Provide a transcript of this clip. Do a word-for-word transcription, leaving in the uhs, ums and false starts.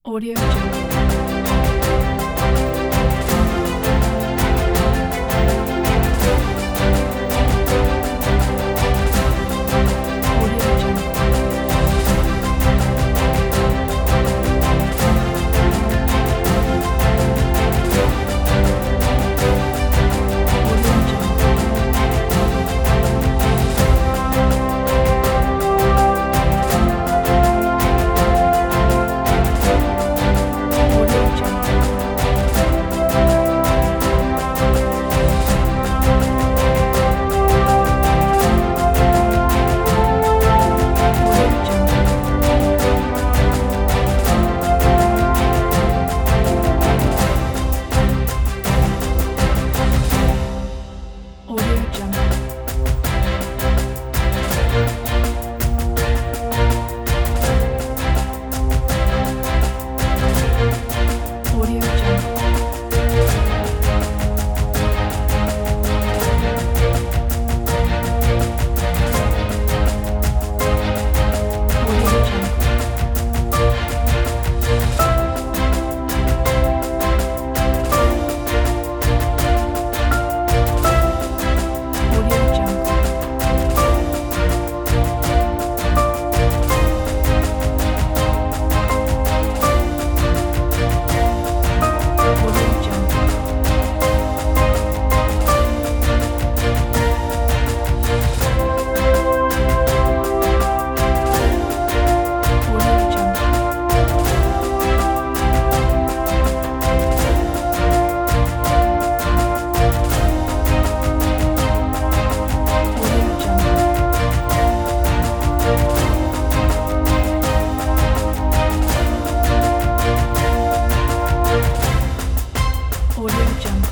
Audio Jungle. Audio Jungle. Audio Jungle. Audio Jungle. Audio Jungle. Audio Jungle. Audio Jungle. Audio Jungle. Audio Jungle. Audio Jungle. Audio Jungle. Audio Jungle. Audio Jungle.